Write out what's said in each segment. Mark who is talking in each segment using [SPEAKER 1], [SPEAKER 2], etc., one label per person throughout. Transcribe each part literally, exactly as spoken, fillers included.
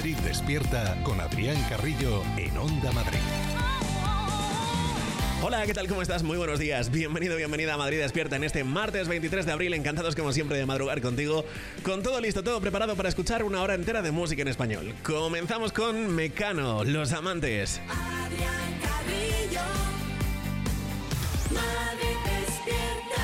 [SPEAKER 1] Madrid Despierta con Adrián Carrillo en Onda Madrid.
[SPEAKER 2] Hola, ¿qué tal? ¿Cómo estás? Muy buenos días. Bienvenido, bienvenida a Madrid Despierta en este martes veintitrés de abril. Encantados como siempre de madrugar contigo. Con todo listo, todo preparado para escuchar una hora entera de música en español. Comenzamos con Mecano, Los Amantes.
[SPEAKER 3] Adrián Carrillo, Madrid Despierta.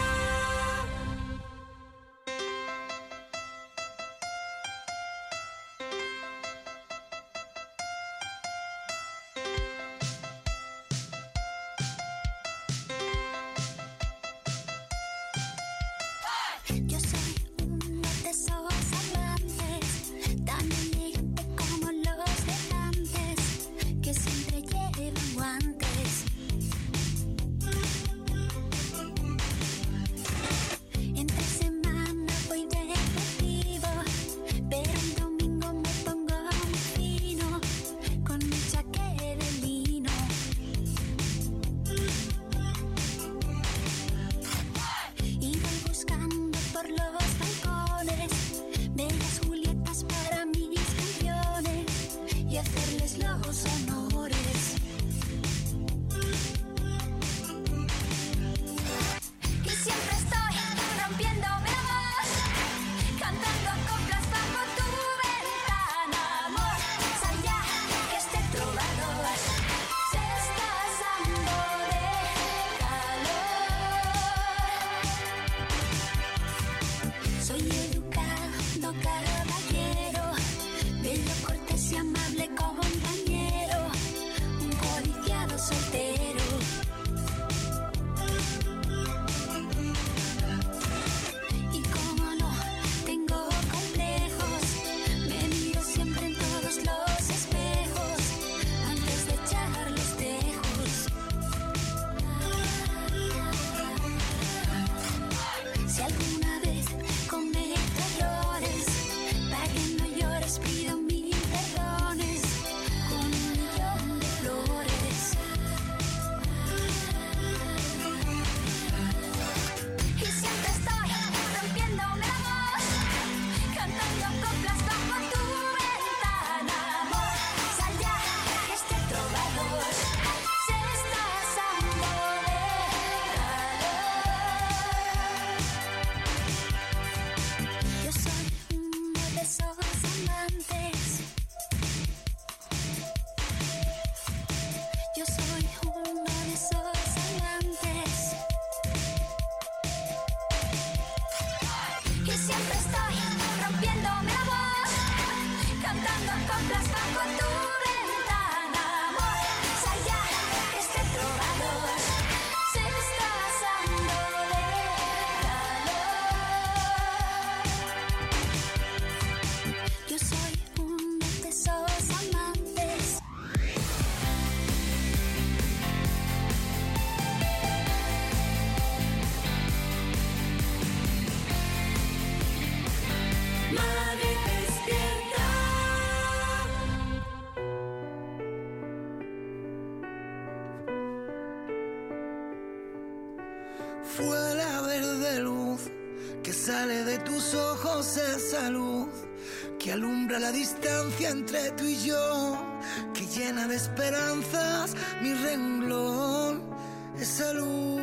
[SPEAKER 4] Fue la verde luz que sale de tus ojos, esa luz que alumbra la distancia entre tú y yo, que llena de esperanzas mi renglón, esa luz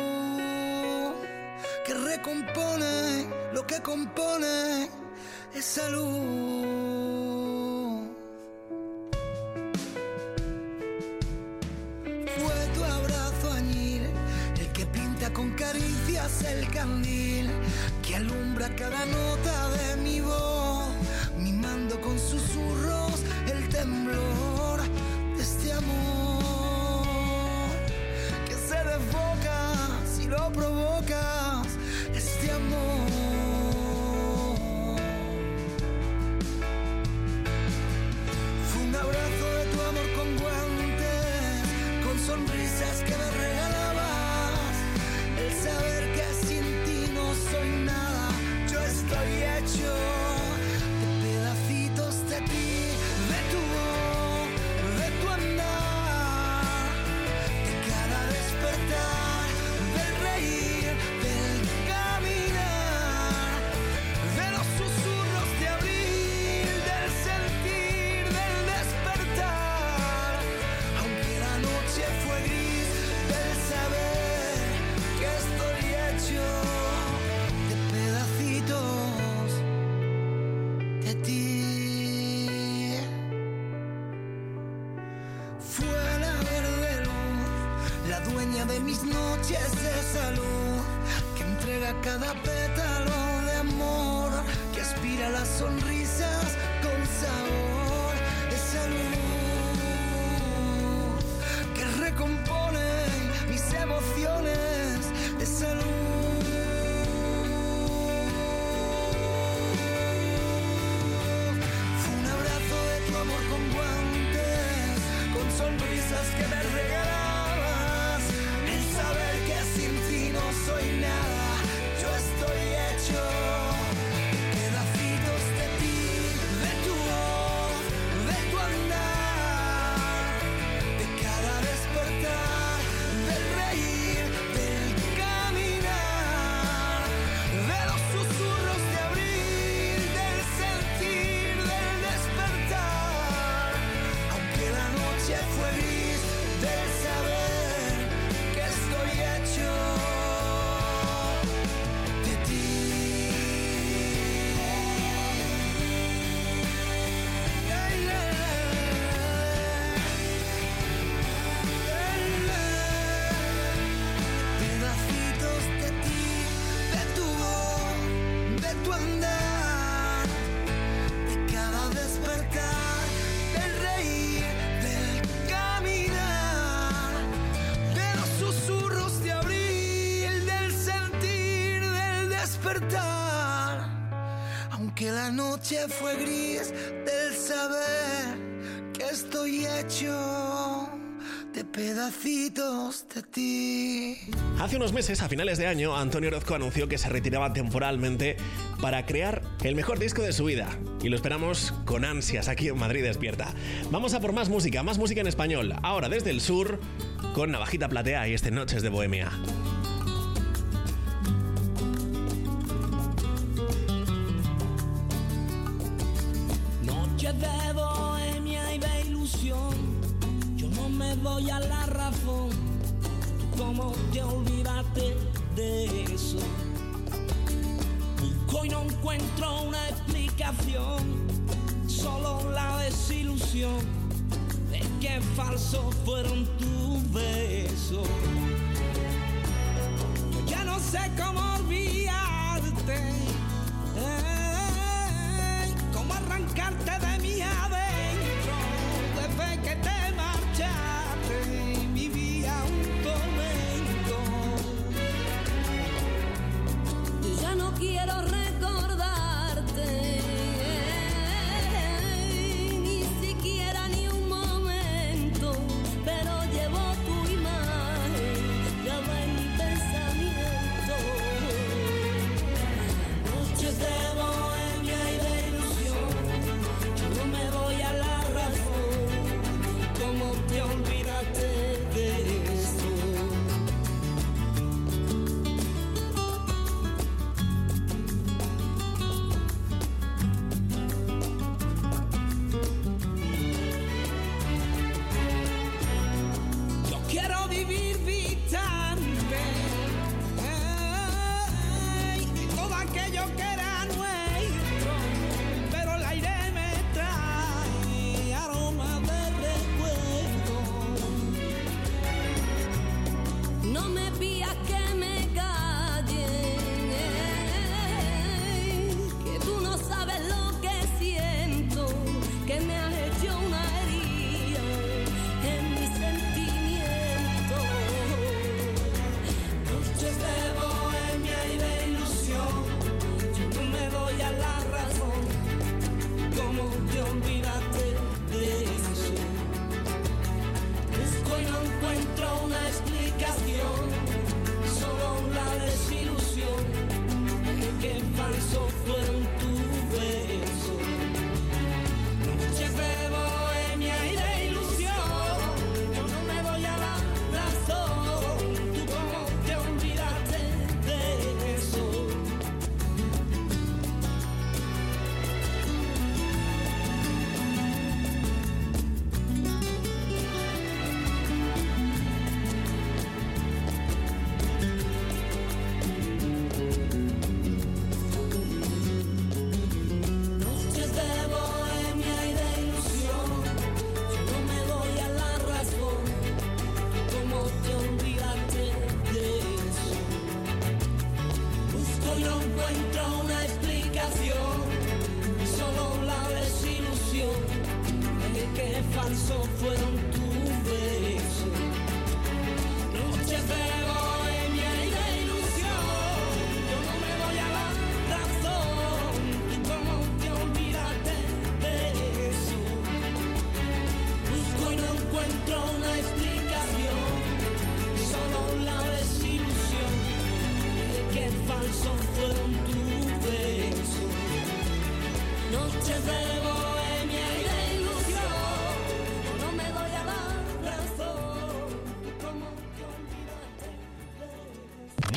[SPEAKER 4] que recompone lo que compone, esa luz. Fue tu abrazo añil el que pinta con caricias el candil que alumbra cada nota de mi voz, mimando con susurros el temblor de este amor que se desboca si lo provocas, este amor. Fue un abrazo de tu amor con guantes, con sonrisas que me regalabas, el saber que sin ti no soy nada, yo estoy hecho de pedacitos de ti, de tu voz, de tu andar, de cada despertar, del reír, del caminar, de los susurros de abril, del sentir. dueña de mis noches de salud, que entrega cada pétalo de amor, que aspira las sonrisas con sabor, esa luz que recompone mis emociones, esa luz. Fue un abrazo de tu amor con guantes, con sonrisas que me regalabas, el saber que sin ti no soy nada, yo estoy hecho pedacitos de ti, de tu voz, de tu andar, de cada despertar, del reír, del caminar, de los susurros de abril, del sentir, del despertar, aunque la noche fue gris, del saber que estoy hecho de ti. Pedacitos de ti, de tu voz, de tu andar, de cada despertar, del reír, del caminar, de los susurros de abril, del sentir, del despertar, aunque la noche fue gris, del saber que estoy hecho de pedacitos de ti.
[SPEAKER 2] Hace unos meses, a finales de año, Antonio Orozco anunció que se retiraba temporalmente para crear el mejor disco de su vida. Y lo esperamos con ansias aquí en Madrid Despierta. Vamos a por más música, más música en español. Ahora desde el sur, con Navajita Platea y este Noches de Bohemia.
[SPEAKER 5] Noches de bohemia y de ilusión, yo no me doy a la razón. ¿Cómo te olvidaste de eso? Busco y no encuentro una explicación, solo la desilusión de que falsos fueron tus besos. Yo ya no sé cómo olvidarte, eh, cómo arrancarte de mí adentro. Desde que te marchaste vivía un tormento.
[SPEAKER 3] Yo ya no quiero recordarte, ni siquiera ni un momento, pero llevo tu imagen grabada en mi pensamiento.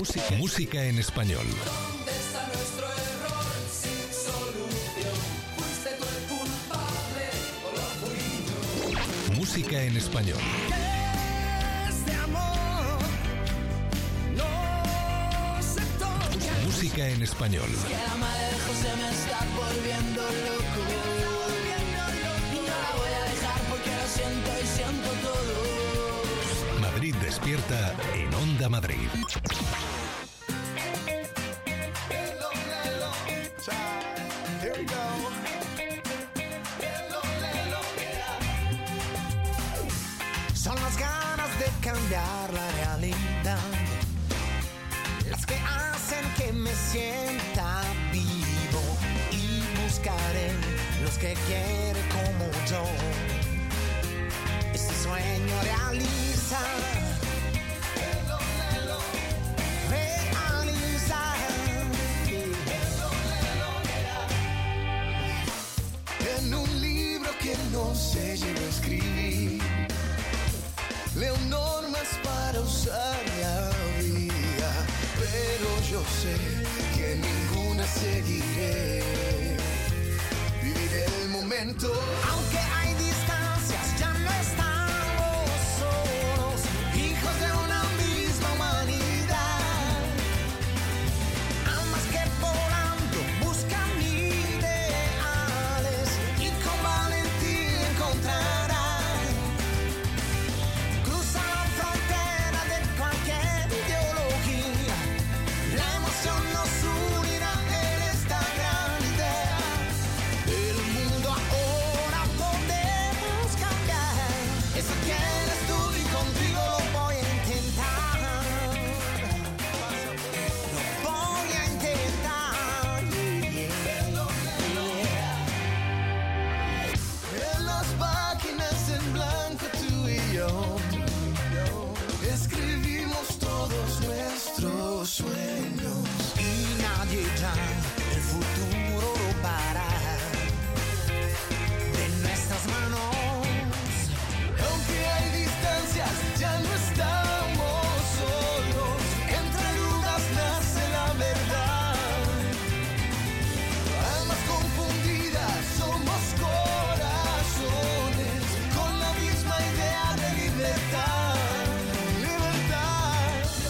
[SPEAKER 1] Música, música en español.
[SPEAKER 6] ¿Dónde está nuestro error sin solución? ¿Fuiste tú el culpable o lo fui yo?
[SPEAKER 1] Música en español.
[SPEAKER 4] Este amor no se toca.
[SPEAKER 1] Música en español.
[SPEAKER 5] Quédame lejos, se me está volviendo loco. Y no la voy a dejar porque lo siento y siento todo.
[SPEAKER 1] Madrid despierta en Onda Madrid.
[SPEAKER 4] Son las ganas de cambiar la realidad las que hacen que me sienta vivo y buscaré los que quieren como yo. Este sueño realiza, realiza. En un libro que no se llegó a escribir, leo normas para usar la vida, pero yo sé que ninguna seguiré. Viviré el momento, aunque hay distancias, ya no estamos solos, hijos de una misma humanidad. Almas que volando buscan ideales y con valentía encontrarán. Cruza la frontera de cualquier ideología, la emoción nos unirá en esta gran idea. El mundo ahora podemos cambiar. Eso quieres tú y contigo lo voy a intentar. Lo voy a intentar. En las páginas en blanco tú y yo escribimos todos nuestros sueños y nadie ya el futuro lo para de nuestras manos. Aunque hay distancias, ya no estamos solos. Entre dudas nace la verdad. Almas confundidas, somos corazones con la misma idea de libertad. Libertad.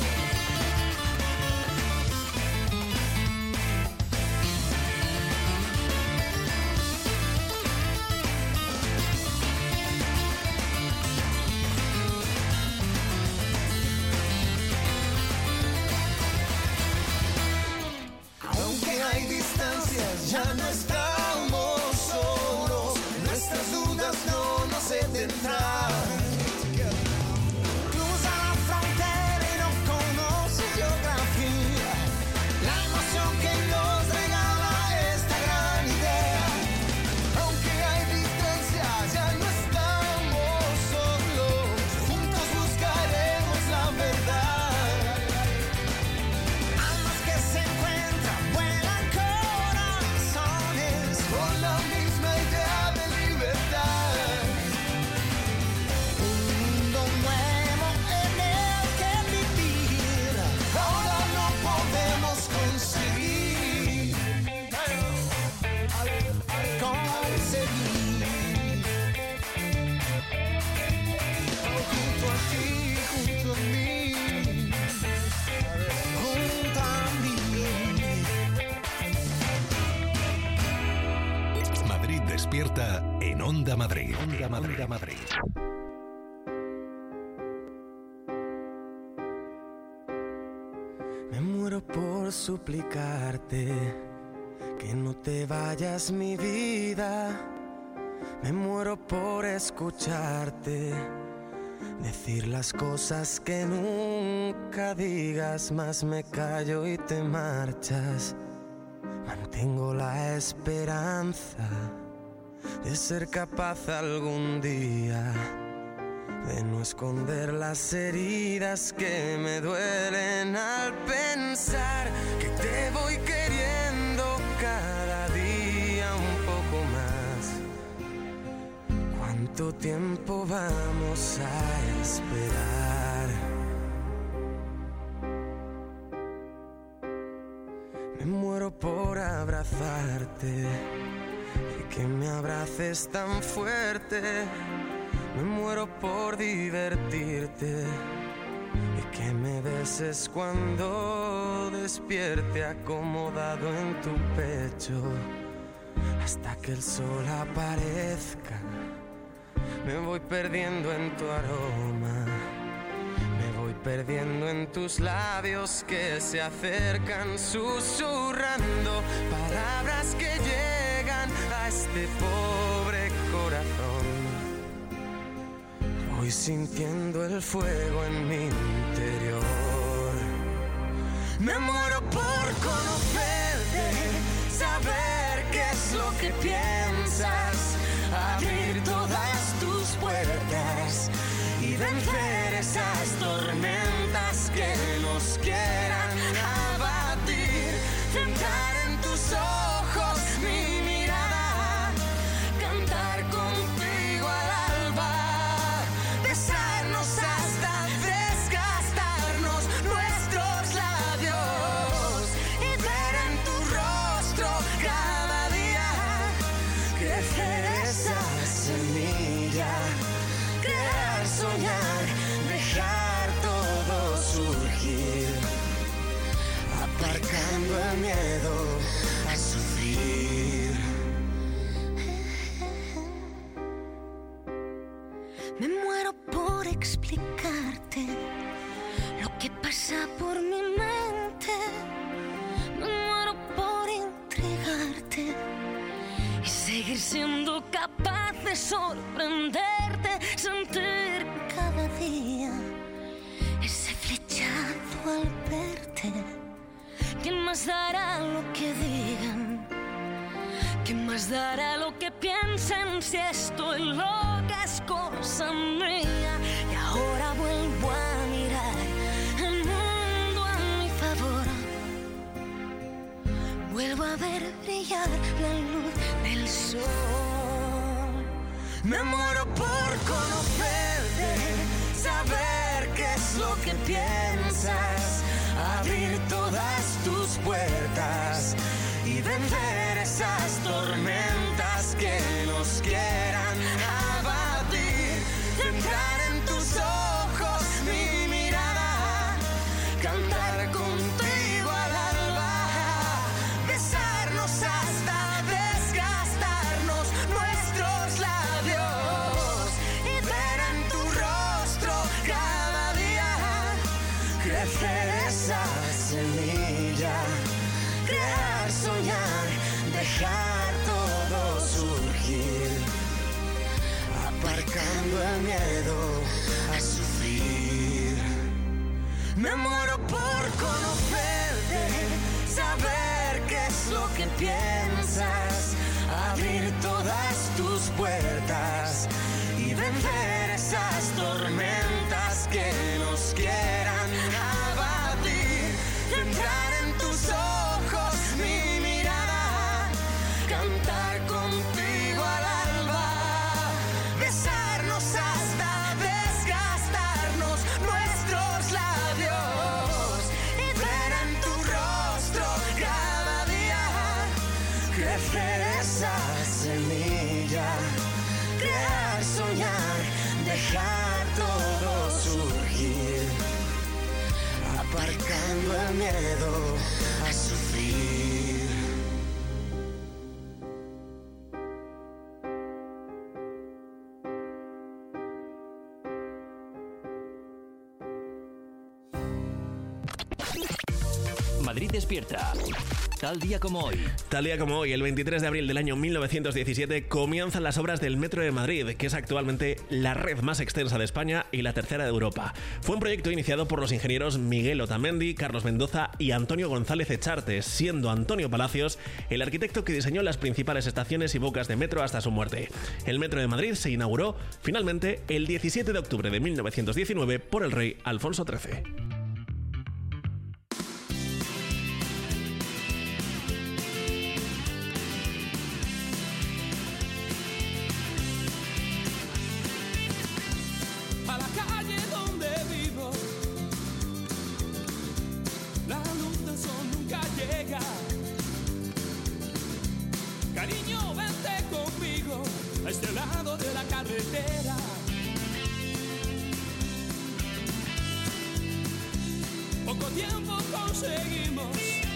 [SPEAKER 4] Aunque hay distancias, ya no estamos solos. Nuestras dudas no nos detendrán. Cruza la frontera y no conoce geografía. La emoción que nos regala esta gran idea. Aunque hay distancias, ya no estamos solos. Juntos buscaremos la verdad. Almas que se encuentran, vuelan corazones con la misma idea de libertad. Un mundo nuevo en el que vivir. Ahora lo podemos conseguir. Conseguir. Junto a ti, junto a mí. Junto a mí.
[SPEAKER 1] Madrid despierta en Onda Madrid. Onda Madrid. Onda Madrid.
[SPEAKER 7] Me muero por suplicarte que no te vayas, mi vida. Me muero por escucharte decir las cosas que nunca digas, más me callo y te marchas. Mantengo la esperanza de ser capaz algún día de no esconder las heridas que me duelen al pensar que te voy queriendo cada día un poco más. ¿Cuánto tiempo vamos a esperar? abrazarte y que me abraces tan fuerte. Me muero por divertirte y que me beses cuando despierte acomodado en tu pecho hasta que el sol aparezca. Me voy perdiendo en tu aroma, me voy perdiendo en tus labios que se acercan susurrando palabras que llegan a este pobre corazón. Voy sintiendo el fuego en mi interior. Me muero por conocerte, saber qué es lo que piensas, abrir todas tus puertas y vencer esas tormentas que nos quieran abatir. Centrar en tus ojos mi mirada, cantar contigo al alba, besarnos hasta desgastarnos nuestros labios y ver en tu rostro cada día crecer esa semilla, crear, soñar, dejar todo surgir, aparcando el miedo a sufrir.
[SPEAKER 3] Me muero por explicarte lo que pasa por mi mente. Me muero por intrigarte y seguir siendo capaz de sorprenderte, sentir cada día ese flechazo al verte. ¿Quién más dará lo que digan? ¿Quién más dará lo que piensen si estoy loca es cosa mía? Y ahora vuelvo a mirar el mundo a mi favor. Vuelvo a ver brillar la luz del sol.
[SPEAKER 7] Me muero por conocerte, saber qué es lo que piensas, abrir todas tus puertas y vencer esas tormentas que nos quieran abatir. Centrar en tus ojos mi mirada, cantar contigo al alba, besarnos hasta desgastarnos nuestros labios y ver en tu rostro cada día crecer esa semilla, crear, soñar, dejar todo surgir, aparcando el miedo a sufrir. Me muero por conocerte, saber qué es lo que piensas, abrir todas tus puertas y vencer esas tormentas que nos quieran abatir. Centrar en tus ojos mi mirada, cantar contigo al alba, besarnos hasta desgastarnos nuestros labios y ver en tu rostro cada día crecer esa semilla, crear, soñar, dejar todo surgir, aparcando el miedo a sufrir.
[SPEAKER 8] Madrid despierta. Tal día como hoy.
[SPEAKER 2] Tal día como hoy, el veintitrés de abril del año mil novecientos diecisiete, comienzan las obras del Metro de Madrid, que es actualmente la red más extensa de España y la tercera de Europa. Fue un proyecto iniciado por los ingenieros Miguel Otamendi, Carlos Mendoza y Antonio González Echarte, siendo Antonio Palacios el arquitecto que diseñó las principales estaciones y bocas de metro hasta su muerte. El Metro de Madrid se inauguró finalmente el diecisiete de octubre de mil novecientos diecinueve por el rey Alfonso trece.
[SPEAKER 5] a este lado de la carretera. Poco tiempo conseguimos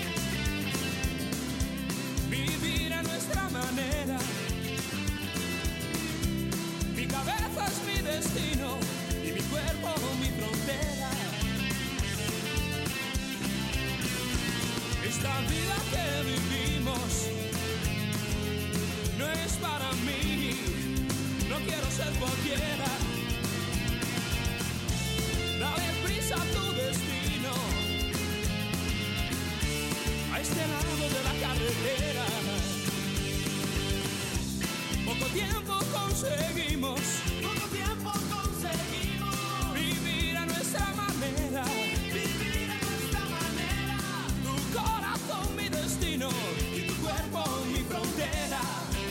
[SPEAKER 5] vivir a nuestra manera. Mi cabeza es mi destino y mi cuerpo mi frontera. Esta vida que vivimos no es para mí, no quiero ser cualquiera. Dale prisa a tu destino, a este lado de la carretera. Poco tiempo conseguimos, poco tiempo conseguimos vivir a nuestra manera, vivir a nuestra manera. Tu corazón mi destino y tu cuerpo mi frontera.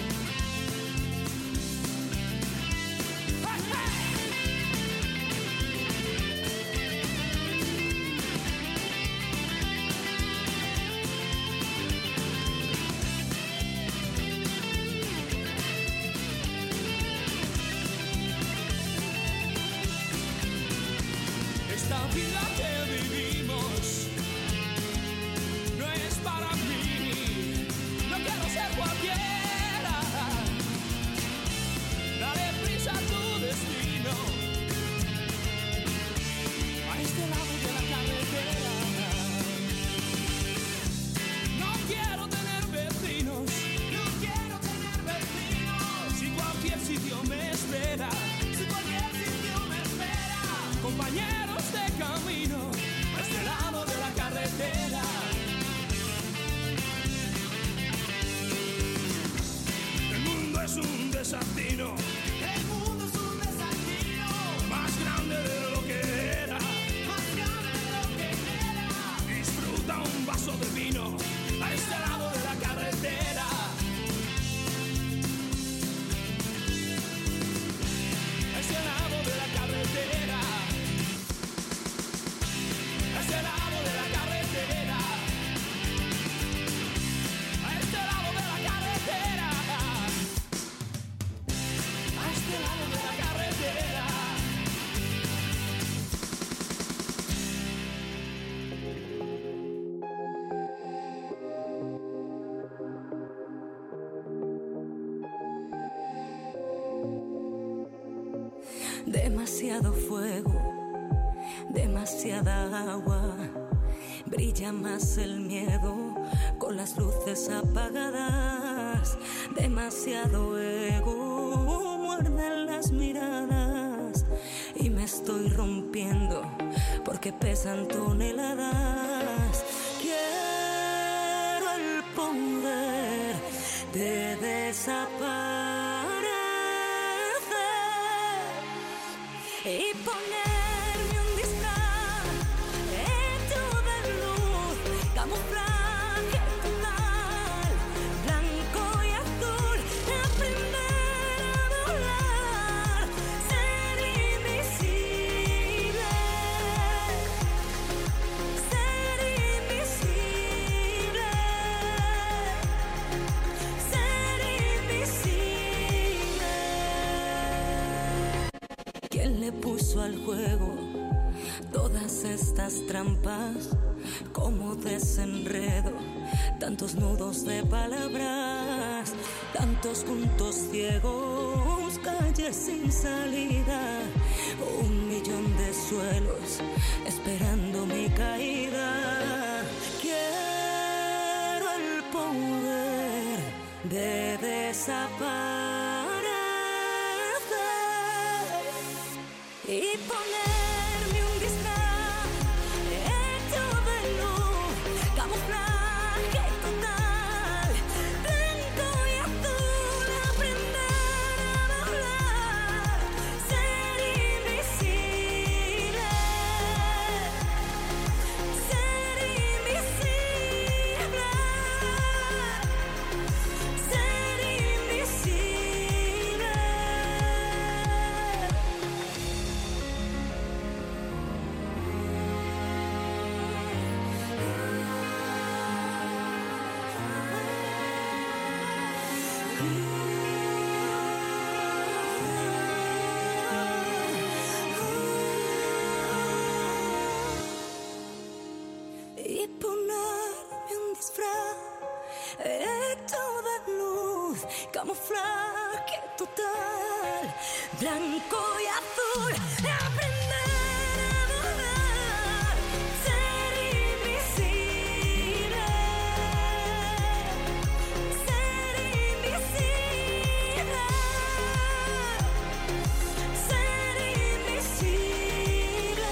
[SPEAKER 5] Esta vida que vivimos no es para mí, no quiero ser cualquiera. Dale prisa a tu destino, a este lado de la carretera. No quiero tener vecinos, no quiero tener vecinos. Si cualquier sitio me espera, si cualquier sitio me espera, compañeros de camino, a este lado de la carretera. El mundo es un desatino, el mundo es un desatino, más grande de lo que era, más grande de lo que era. Disfruta un vaso de vino, a este lado de la carretera. A este lado de la carretera. A este lado de la carretera, a este lado de la carretera, a este lado de la carretera.
[SPEAKER 9] Demasiado fuego, demasiada agua, brilla más el miedo con las luces apagadas. Demasiado ego, muerden las miradas y me estoy rompiendo porque pesan toneladas. Quiero el poder de desaparecer y ponerme un disfraz hecho de luz, camuflaje total, blanco y azul, aprender a volar, ser invisible, ser invisible, ser invisible. ¿Quién le puso al juego todas estas trampas? Como desenredo, tantos nudos de palabras, tantos puntos ciegos, calles sin salida, un millón de suelos esperando mi caída. Quiero el poder de desaparecer y ponerme un disfraz hecho de luz, camuflaje total, blanco y azul, aprender a volar, ser invisible, ser invisible, ser invisible. luz, camuflaje total, blanco y azul. Aprender a volar, ser invisible, ser invisible, ser invisible.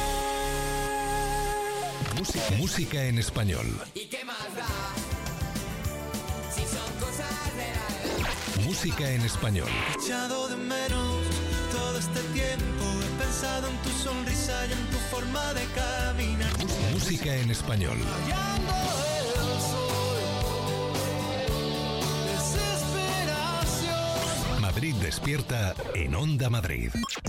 [SPEAKER 1] Música, música en español.
[SPEAKER 6] ¿Y qué más da? Si son cosas de la edad.
[SPEAKER 1] Música en español.
[SPEAKER 4] He echado de menos todo este tiempo. He pensado en tu sonrisa y en tu forma de caminar.
[SPEAKER 1] Música en español.
[SPEAKER 4] Rayando el sol, desesperación.
[SPEAKER 1] Madrid despierta en Onda Madrid.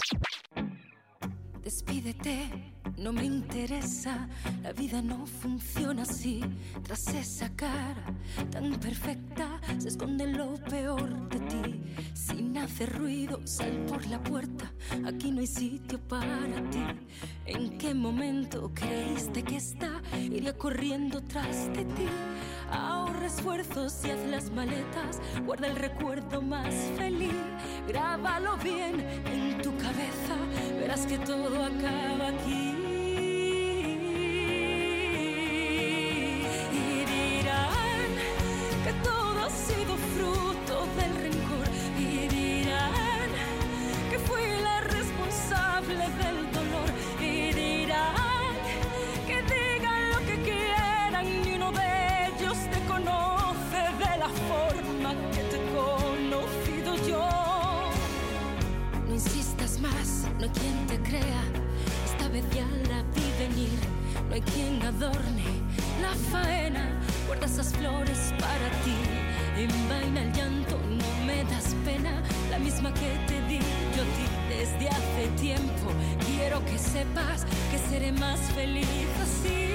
[SPEAKER 9] Despídete, no me interesa, la vida no funciona así. Tras esa cara tan perfecta se esconde lo peor de ti. Sin hacer ruido, sal por la puerta, aquí no hay sitio para ti. ¿En qué momento creíste que esta iría corriendo tras de ti? Ahorra esfuerzos y haz las maletas, guarda el recuerdo más feliz. Grábalo bien en tu cabeza, verás que todo acaba aquí. Y dirán que todo ha sido fruto del rencor. Y dirán que fui la responsable del dolor. Y dirán que digan lo que quieran, ni uno de ellos te conoce de la forma que te he conocido yo. No insistas más, no hay quien te crea, esta vez ya la vi venir. No hay quien adorne la faena, guarda esas flores para ti. Envaina el llanto, no me das pena, la misma que te di yo a ti desde hace tiempo. Quiero que sepas que seré más feliz así.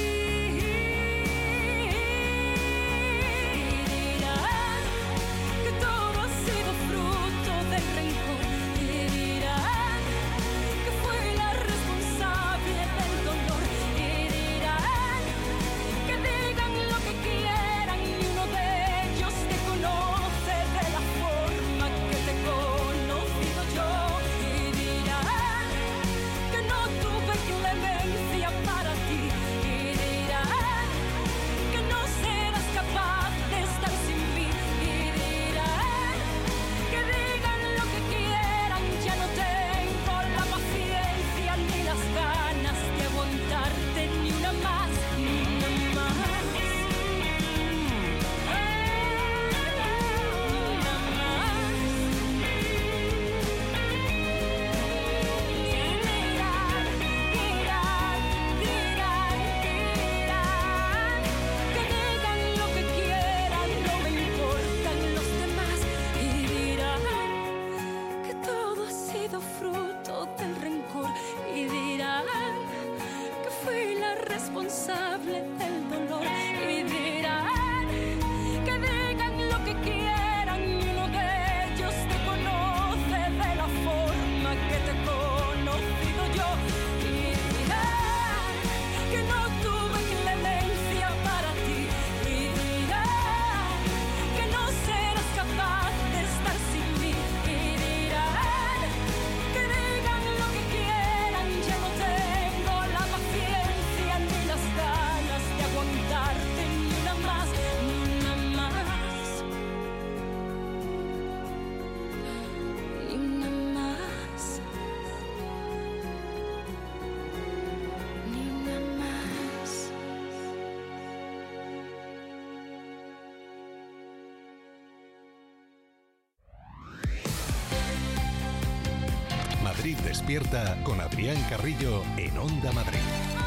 [SPEAKER 1] Madrid despierta con Adrián Carrillo en Onda Madrid.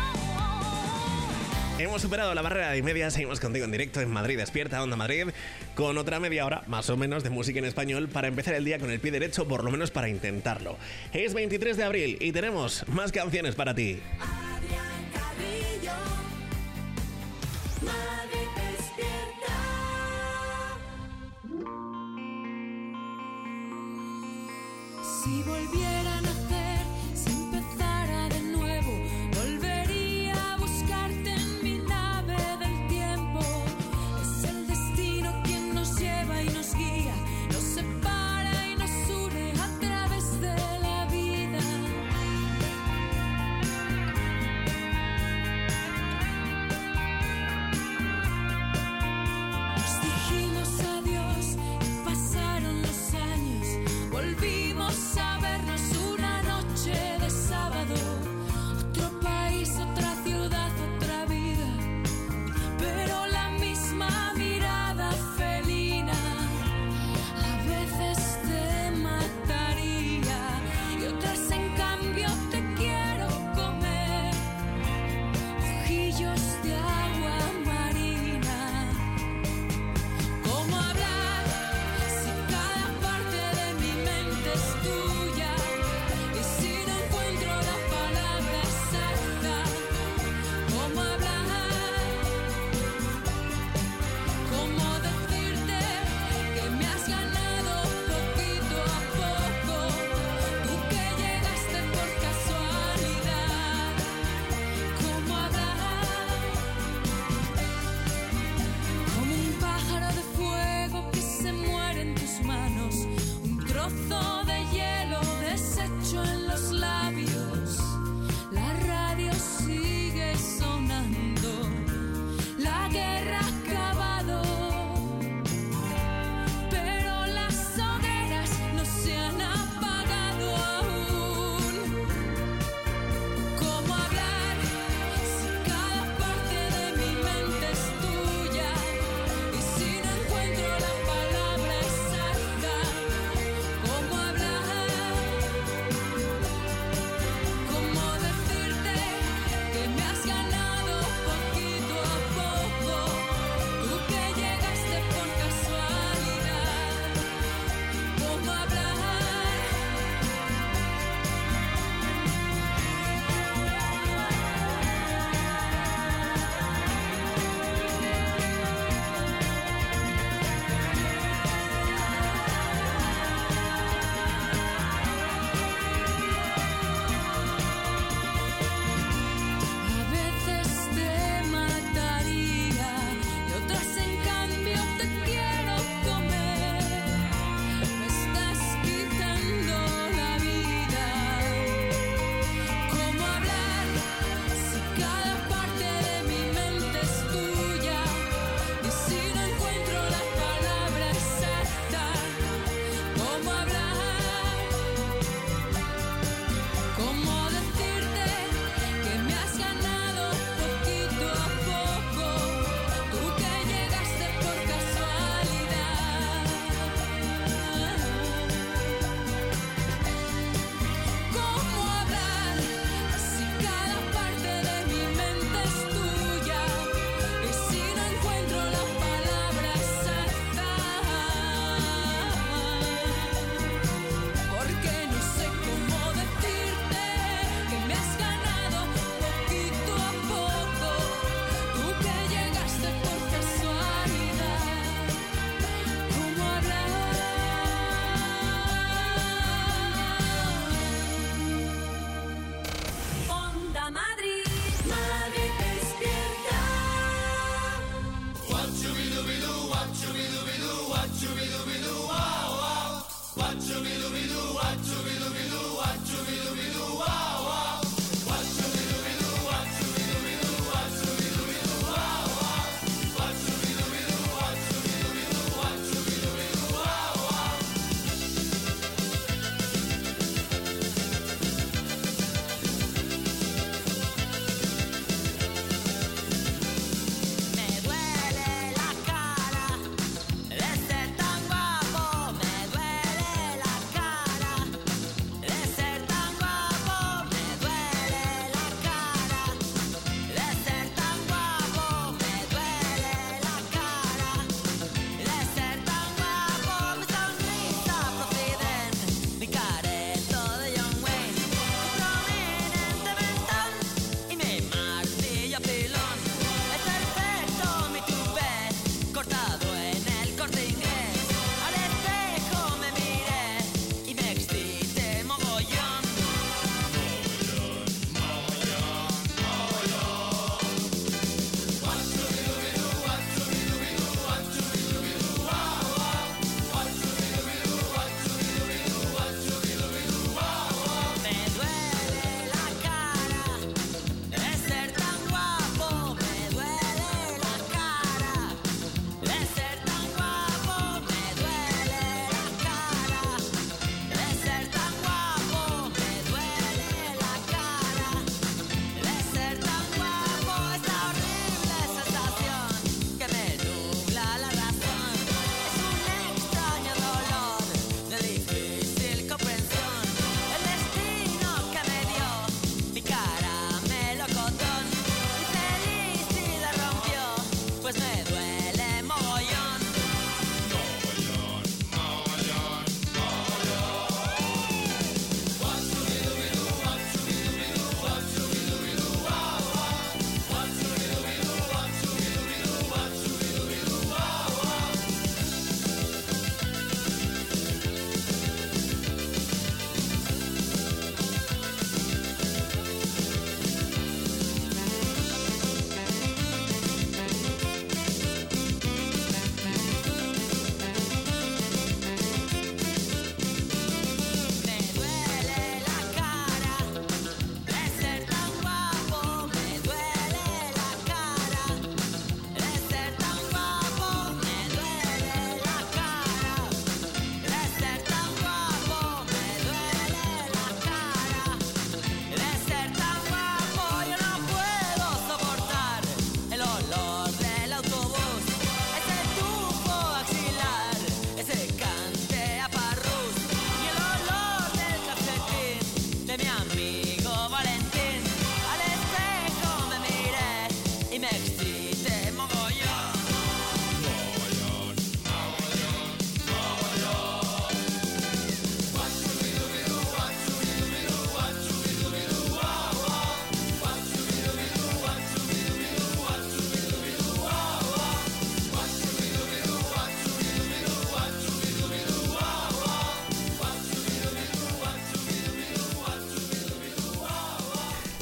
[SPEAKER 2] Hemos superado la barrera de media, seguimos contigo en directo en Madrid Despierta, Onda Madrid, con otra media hora, más o menos, de música en español para empezar el día con el pie derecho, por lo menos para intentarlo. Es veintitrés de abril y tenemos más canciones para ti.
[SPEAKER 9] Adrián Carrillo, Madrid Despierta. Si volviera a nacer, si empezara de nuevo, volvería a buscarte en mi nave del tiempo. Es el destino quien nos lleva y nos guía.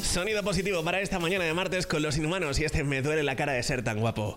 [SPEAKER 2] Sonido positivo para esta mañana de martes con Los Inhumanos y este Me duele la cara de ser tan guapo.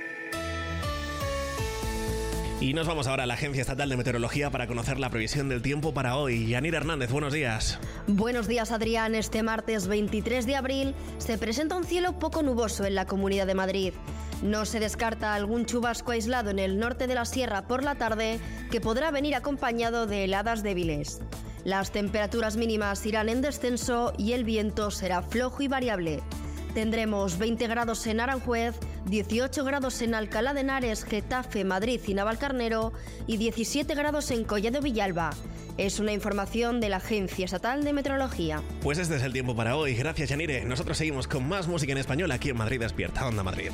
[SPEAKER 2] Y nos vamos ahora a la Agencia Estatal de Meteorología para conocer la previsión del tiempo para hoy. Yanira Hernández, buenos días.
[SPEAKER 10] Buenos días, Adrián. Este martes veintitrés de abril se presenta un cielo poco nuboso en la Comunidad de Madrid. No se descarta algún chubasco aislado en el norte de la sierra por la tarde, que podrá venir acompañado de heladas débiles. Las temperaturas mínimas irán en descenso y el viento será flojo y variable. Tendremos veinte grados en Aranjuez, dieciocho grados en Alcalá de Henares, Getafe, Madrid y Navalcarnero y diecisiete grados en Collado Villalba. Es una información de la Agencia Estatal de Meteorología.
[SPEAKER 2] Pues este es el tiempo para hoy. Gracias, Yanire. Nosotros seguimos con más música en español aquí en Madrid Despierta, Onda Madrid.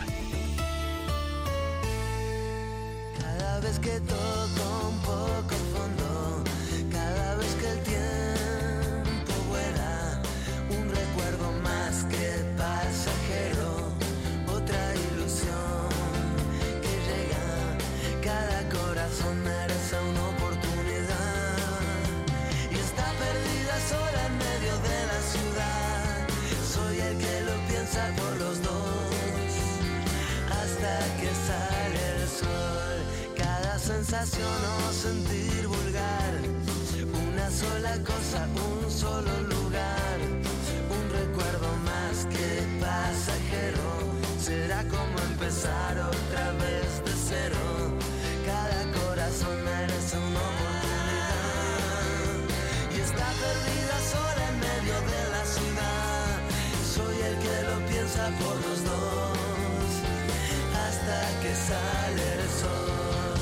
[SPEAKER 7] Cada vez que toco un poco el fondo, cada vez que el tiempo vuela, un recuerdo más que pasajero, otra ilusión que llega, cada corazón merece una oportunidad y está perdida sola en medio de la ciudad. Soy el que lo piensa por los dos hasta que sale el sol. Cada sensación o sentir vulgar, una sola cosa, un solo lugar, un recuerdo más que pasajero. Será como empezar otra vez de cero. Cada corazón merece una oportunidad y está perdida sola en medio de la ciudad. Soy el que lo piensa por los dos hasta que sale el sol.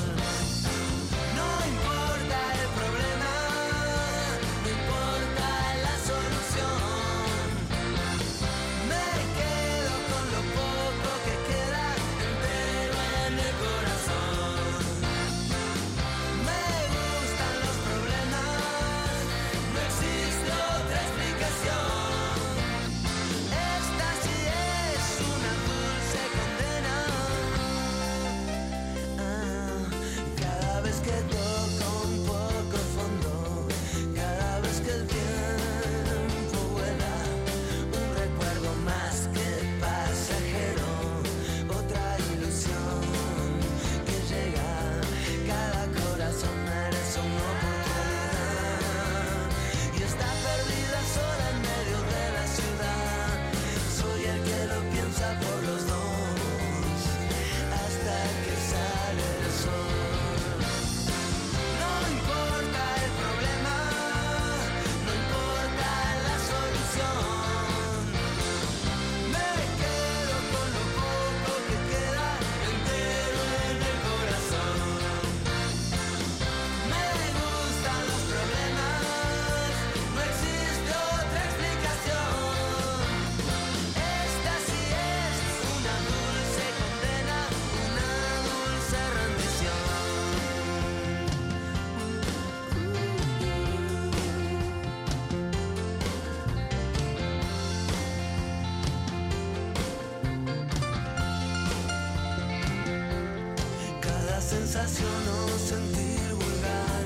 [SPEAKER 7] Sensación o sentir vulgar,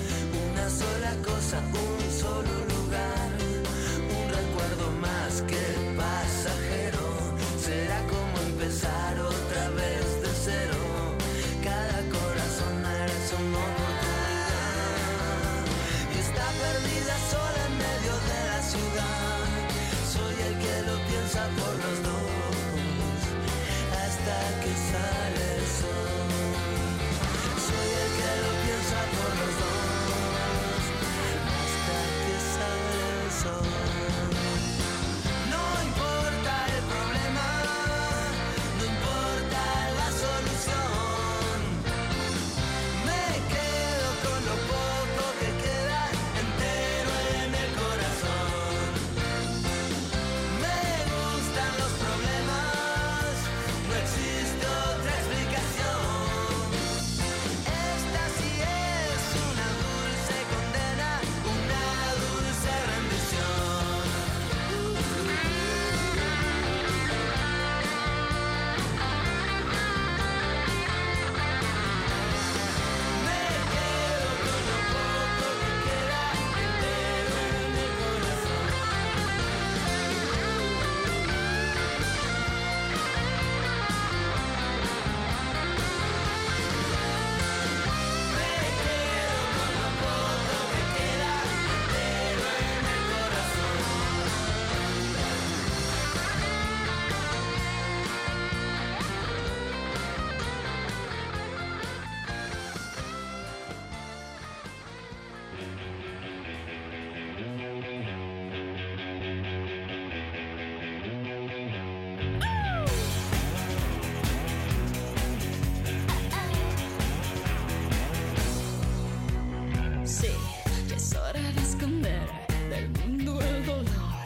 [SPEAKER 7] una sola cosa, un solo lugar, un recuerdo más que pasajero. Será como empezar otra vez de cero. Cada corazón merece una oportunidad y está perdida sola en medio de la ciudad. Soy el que lo piensa por los dos hasta que sale el sol. Por los dos hasta que sale el sol. No importa el problema, no importa la solución. Me quedo con lo poco que queda entero en el corazón. Me gustan los problemas, no existe otra explicación.
[SPEAKER 9] Sí, ya es hora de esconder del mundo el dolor.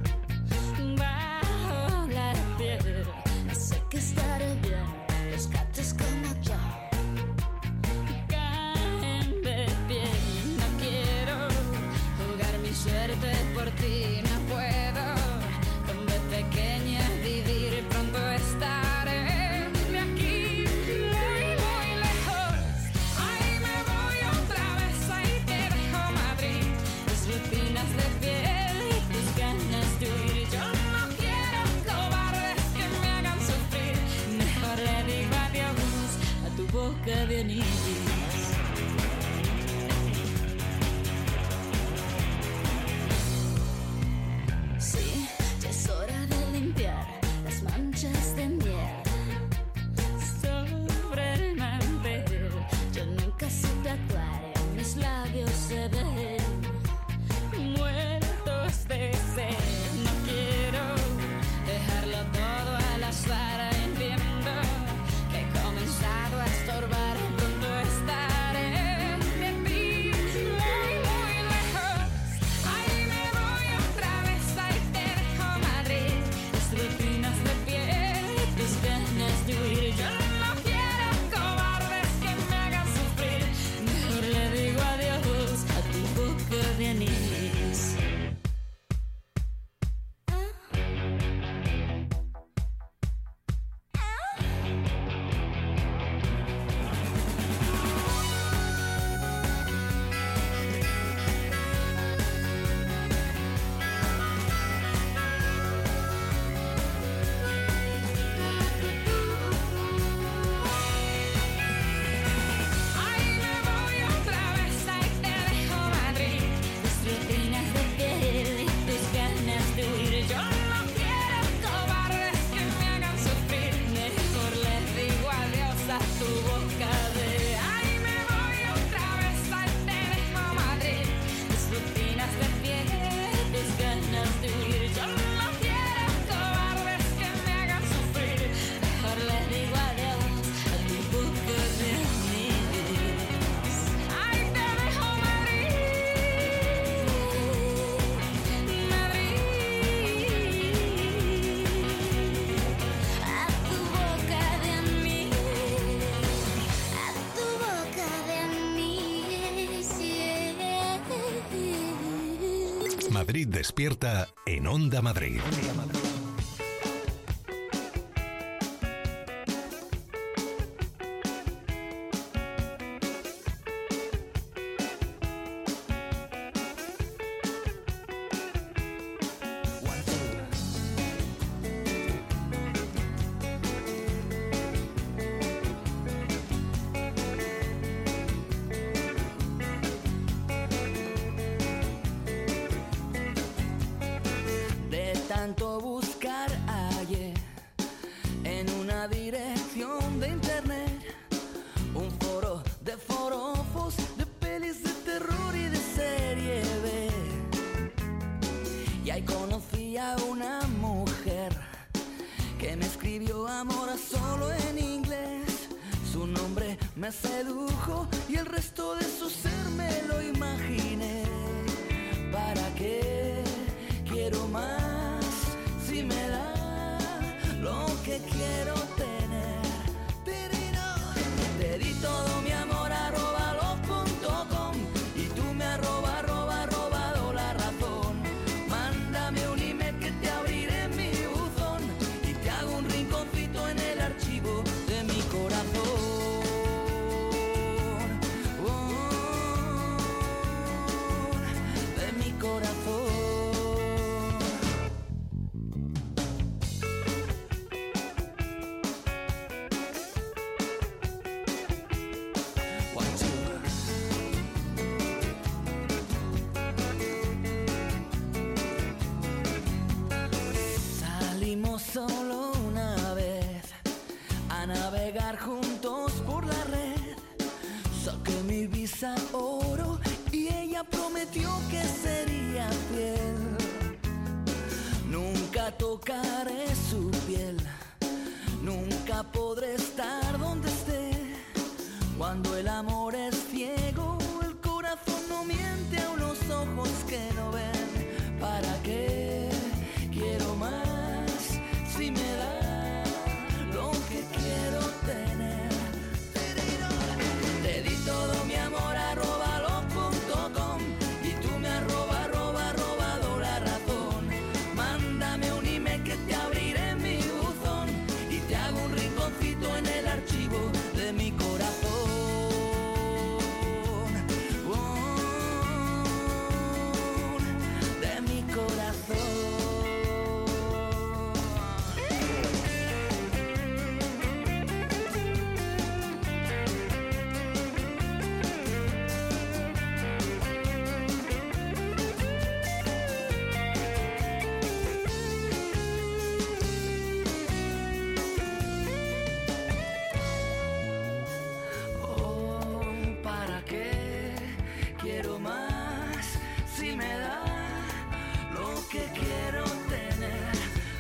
[SPEAKER 9] Bajo la piel, sé que estaré bien. Los gatos como yo caen de pie. No quiero jugar mi suerte por ti, no puedo. Con de pequeña vivir, pronto estaré de aquí muy, muy lejos. Ahí me voy otra vez, ahí te dejo Madrid. Tus rutinas de piel y tus ganas de huir. Yo no quiero cobardes que me hagan sufrir. Mejor le digo adiós a tu boca de anís. Sí, ya es hora de limpiar las manchas de miel sobre el mantel. Yo nunca supe actuar, en mis labios se ven muertos de sed. No quiero dejarlo todo al azar. Entiendo que he comenzado a estorbar. Pronto estaré de ti muy, muy lejos. Ahí me voy otra vez, ahí te dejo Madrid. Tus rutinas de piel y tus ganas de huir. Yo no quiero cobardes que me hagan sufrir. Mejor le digo adiós a tu boca de anís. Ahí me voy otra vez, ahí te dejo Madrid. Tus rutinas de piel y tus ganas de huir. Yo no quiero cobardes que me hagan sufrir. Mejor les digo adiós a tu boca de. Ahí me voy otra vez, ahí te dejo Madrid. Tus rutinas de piel y tus ganas de huir. Yo no quiero cobardes que me hagan sufrir. Mejor les digo adiós a tu boca de anís. Ahí te dejo Madrid, Madrid. A tu boca de anís, a tu boca de anís, yeah.
[SPEAKER 1] Madrid despierta en Onda Madrid.
[SPEAKER 7] De tanto buscar hallé en una dirección de internet un foro de forofos, de pelis de terror y de serie B. Y ahí conocí a una mujer que me escribió amor a solo en inglés. Su nombre me sedujo y el resto de su ser me lo imaginé. ¿Para qué quiero más si me da lo que quiero tener? Tirino. Te di todo mi amor arroba love punto com y tú me arroba arroba robado la razón. Mándame un email que te abriré en mi buzón y te hago un rinconcito en el archivo de mi corazón. De mi corazón. One, two. Salimos solo una vez a navegar juntos por la red. Saqué mi visa oro y ella prometió que sería fiel. Nunca tocaré su piel, nunca podré estar donde esté. Cuando el amor es ciego, el corazón quiero más si me da lo que quiero tener.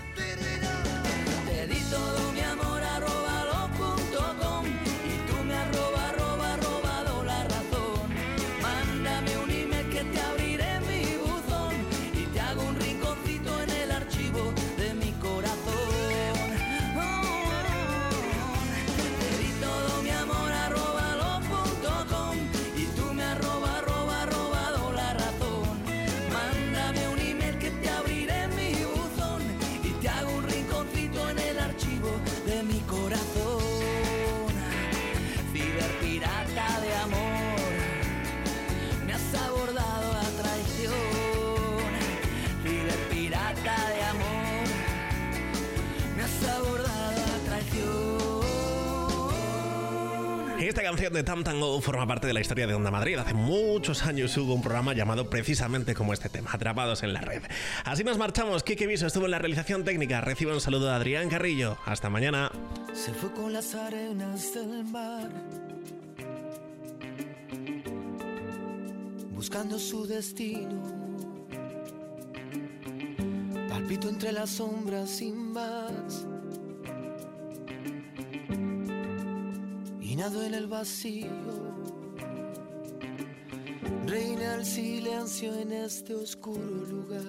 [SPEAKER 7] Te di todo mi amor arroba lo punto com y tú me arroba arroba robado la razón. Mándame un email que te abriré mi buzón y te hago un rinconcito en el archivo de mi corazón. Oh, oh. Te di todo mi amor arroba lo punto com y tú me arroba arroba robado la razón. Mándame un email que te abriré mi buzón y te hago un rinconcito en el archivo de mi corazón. Ciberpirata de amor, me has abordado a traición. Ciberpirata de amor, me has abordado a traición.
[SPEAKER 2] Esta canción de Tam Tam Go forma parte de la historia de Onda Madrid. Hace muchos años hubo un programa llamado precisamente como este tema, Atrapados en la Red. Así nos marchamos. Quique Viso estuvo en la realización técnica. Recibe un saludo de Adrián Carrillo. Hasta mañana.
[SPEAKER 7] Se fue con las arenas del mar, buscando su destino. Palpito entre las sombras sin más y nado en el vacío. Reina el silencio en este oscuro lugar.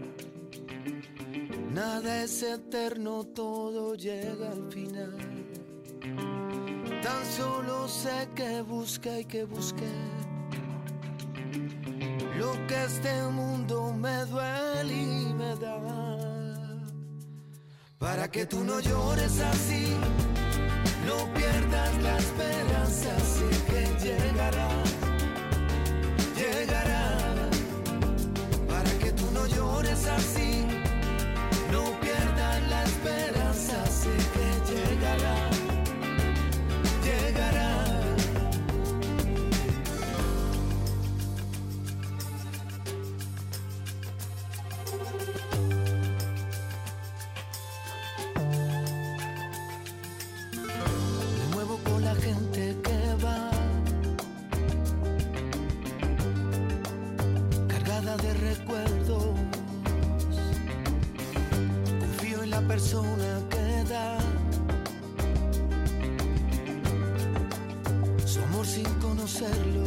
[SPEAKER 7] Nada es eterno, todo llega al final. Tan solo sé que busca y que busqué lo que este mundo me duele y me da. Para que tú no llores así, no pierdas la esperanza, sé que llegará, llegará. Para que tú no llores así, no pierdas la esperanza, sé que llegará, llegará. Me muevo con la gente que va cargada de recuerdos. Confío en la persona que da su amor sin conocerlo.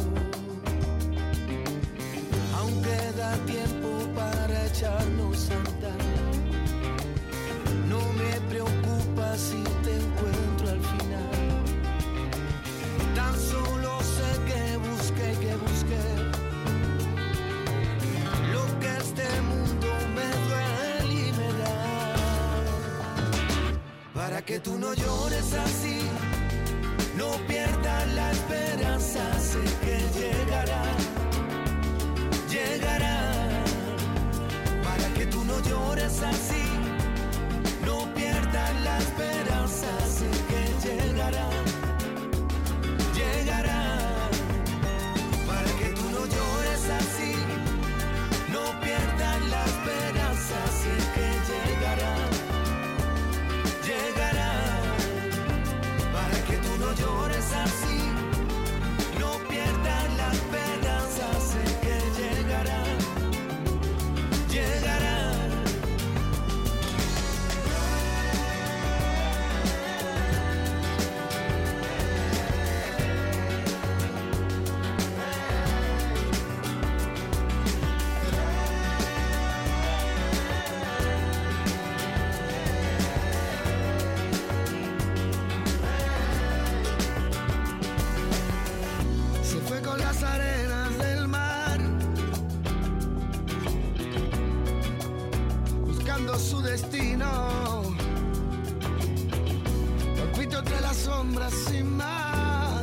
[SPEAKER 7] Aún queda tiempo para echarnos a andar. No me preocupa si te encuentro al final. Tan solo sé que busqué y que busqué lo que este mundo me duele y me da. Para que tú no llores así, no pierdas la esperanza, sé que llegará, llegará. Para que tú no llores así, no pierdas la esperanza, sé que llegará, llegará. Para que tú no llores así, no pierdas la esperanza, sé que llegará, llegará. Para que tú no llores así, no pierdas la esperanza, sé que llegará, llegará. Se fue con las arenas del mar, buscando su destino. Palpito entre las sombras sin más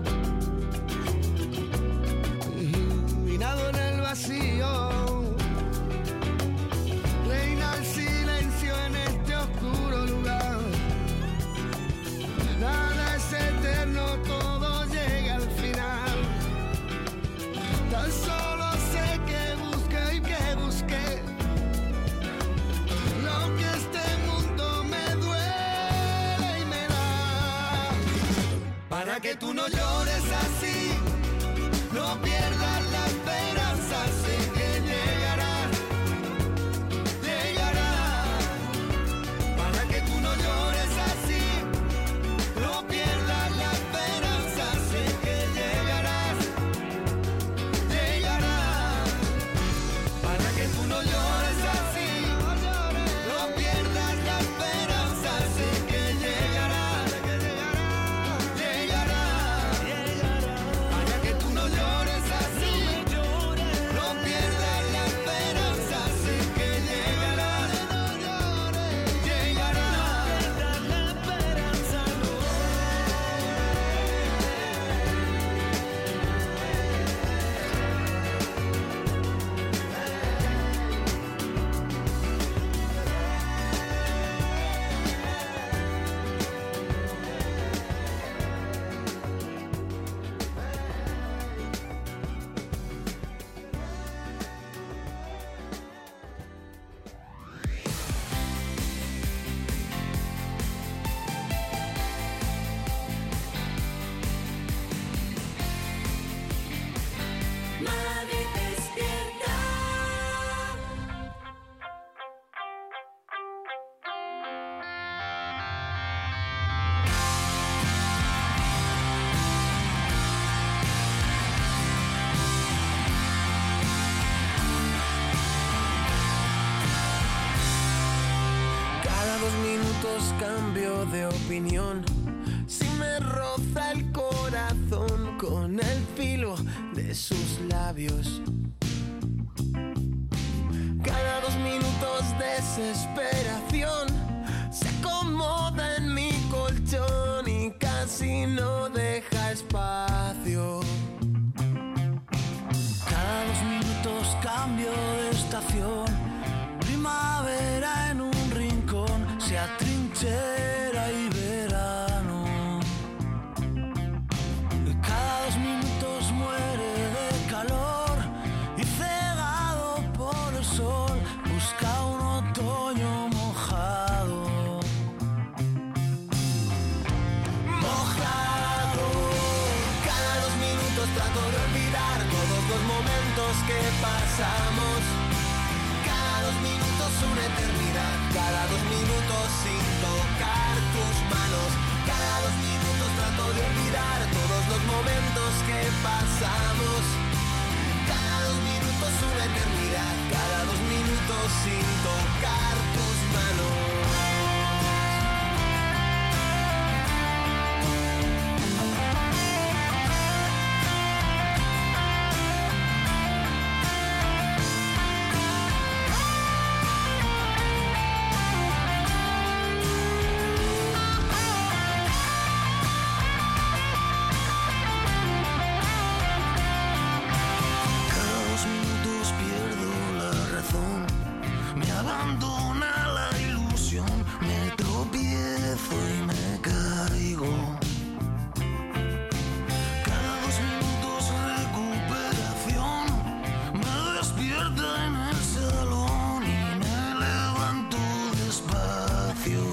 [SPEAKER 7] y nado en el vacío. Reina el silencio en este oscuro lugar. Nada es eterno, todo llega al final. Tan solo sé que busqué y que busqué lo que este mundo me duele y me da. Para que tú no llores así, no pierdas la
[SPEAKER 6] Madrid despierta.
[SPEAKER 7] Cada dos minutos cambio de opinión. Si me roza el corazón con el filo de sus labios. Cada dos minutos desesperación se acomoda en mi colchón y casi no deja espacio.
[SPEAKER 5] Cada dos minutos cambio de estación. Primavera en un rincón se atrinchera y verano. Cada dos minutos muere de calor y cegado por el sol busca un otoño mojado.
[SPEAKER 7] Mojado. Cada dos minutos trato de olvidar todos los momentos que pasamos. Cada dos minutos una eternidad. Cada dos minutos sin tocar tus manos. Cada dos minutos trato de olvidar todos los momentos que pasamos. Cada dos minutos una eternidad. Cada dos minutos sin tocar tus manos.
[SPEAKER 5] Cada dos minutos pierdo la razón. Me abandona la ilusión. Me tropiezo y me caigo. Cada dos minutos recuperación. Me despierta en el salón y me levanto despacio.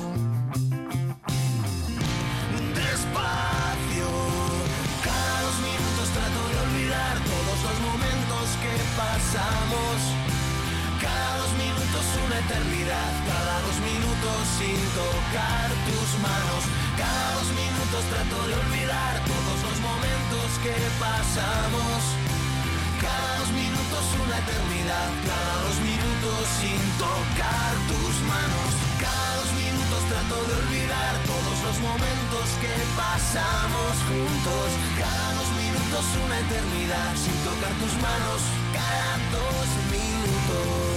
[SPEAKER 7] Despacio. Cada dos minutos trato de olvidar todos los momentos que pasamos. Cada dos minutos una eternidad. Cada dos minutos sin tocar tus manos. Cada dos minutos trato de olvidar todos los momentos que pasamos. Cada dos minutos una eternidad. Cada dos minutos sin tocar tus manos. Cada dos minutos trato de olvidar todos los momentos que pasamos juntos. Cada dos minutos una eternidad sin tocar tus manos. Cada dos minutos.